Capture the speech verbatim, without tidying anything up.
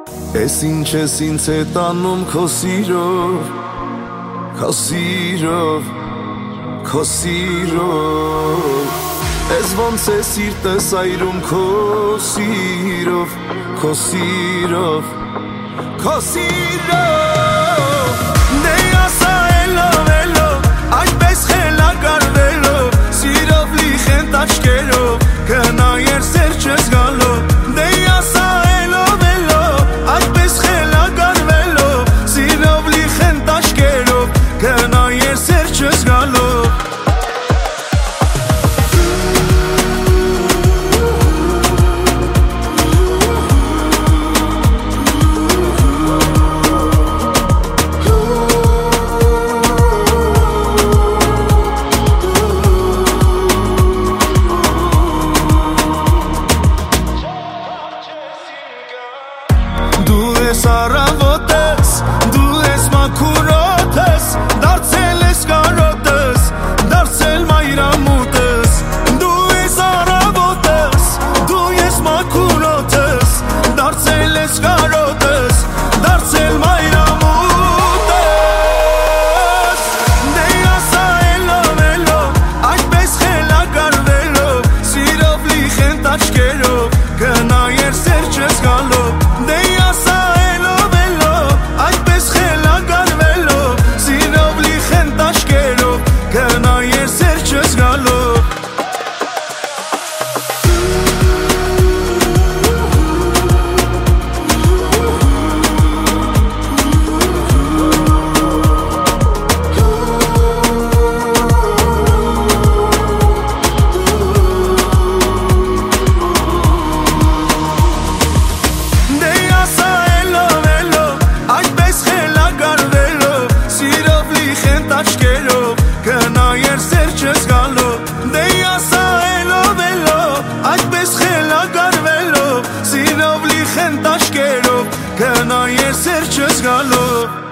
Ես ինչ ես ինձ հետ անում քո սիրով, քո սիրով, քո սիրով Ես ոնց է սիրտս այրում քո սիրով, քո սիրով, քո սիրով Դե ասա էլով, էլով, այդպես խելագարվելով Սիրով լի խենթ աչքերով, կնայեր սեր չես գալով Դե ասա էլով, էլով, այդպես խելագարվելով Սիրով լի խենթ աչքերով, կնայեր սեր չես գալով Առավոտս, դու ես մաքուրոտս, դարձել ես կարոտս, դարձել մայրամուտս Դու ես առավոտս, դու ես մաքուրոտս, դարձել ես կարոտս, դարձել մայրամուտս Դե ասա էլով, էլով, այդպես խելագարվելով Սիրով լի խենթ աչքերով, կնայեր սեր չես գալով Դե ասա Կնայեր սեր չես գալով Դե ասա էլով, էլով, այդպես խելագարվելով Սիրով լի խենթ աչքերով Կնայեր սեր չես գալով Դե ասա էլով, էլով, այդպես խելագարվելով Սիրով լի խենթ աչքերով Կնայեր սեր չես գալով